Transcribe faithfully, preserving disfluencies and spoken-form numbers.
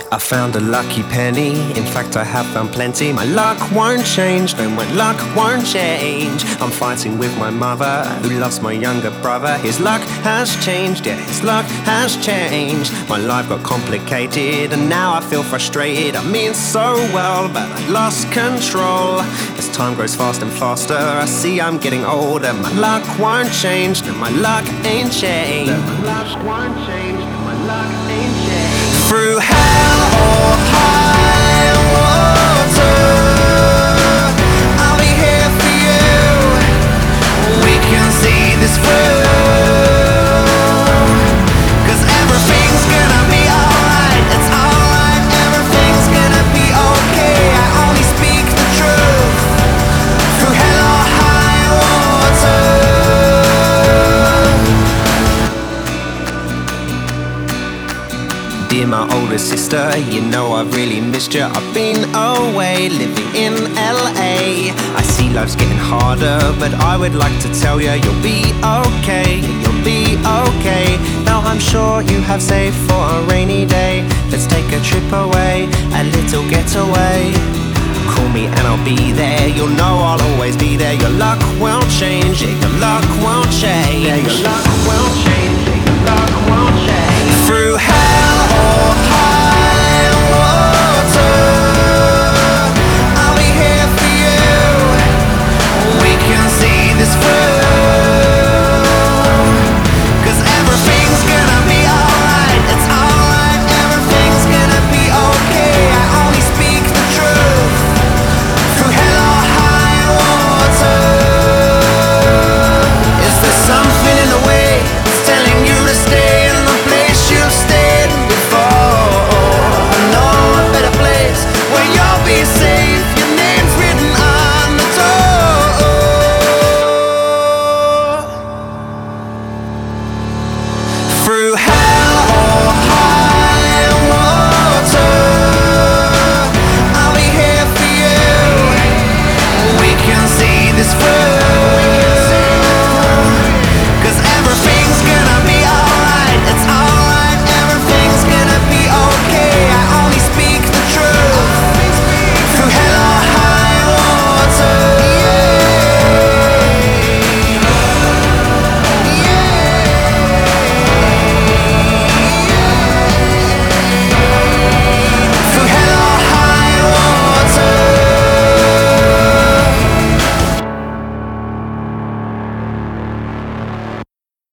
I found a lucky penny, in fact I have found plenty. My luck won't change, no my luck won't change. I'm fighting with my mother, who lost my younger brother. His luck has changed, yeah his luck has changed. My life got complicated and now I feel frustrated. I mean so well, but I lost control. As time grows fast and faster, I see I'm getting older. My luck won't change, no my luck ain't changed. My luck won't change, no my luck ain't changed. Through hell or high water, I'll be here for you. We can see this through, 'cause everything's gonna be alright. It's alright, everything's gonna be okay. I only speak the truth. Through hell or high water. Dear my older sister, you know I've really missed you. I've been away, living in L A. I see life's getting harder, but I would like to tell you, you'll be okay, you'll be okay. Now I'm sure you have saved for a rainy day. Let's take a trip away, a little getaway. Call me and I'll be there, you'll know I'll always be there. Your luck won't change, yeah, your luck won't change. Yeah, your luck won't change, yeah, your luck won't change.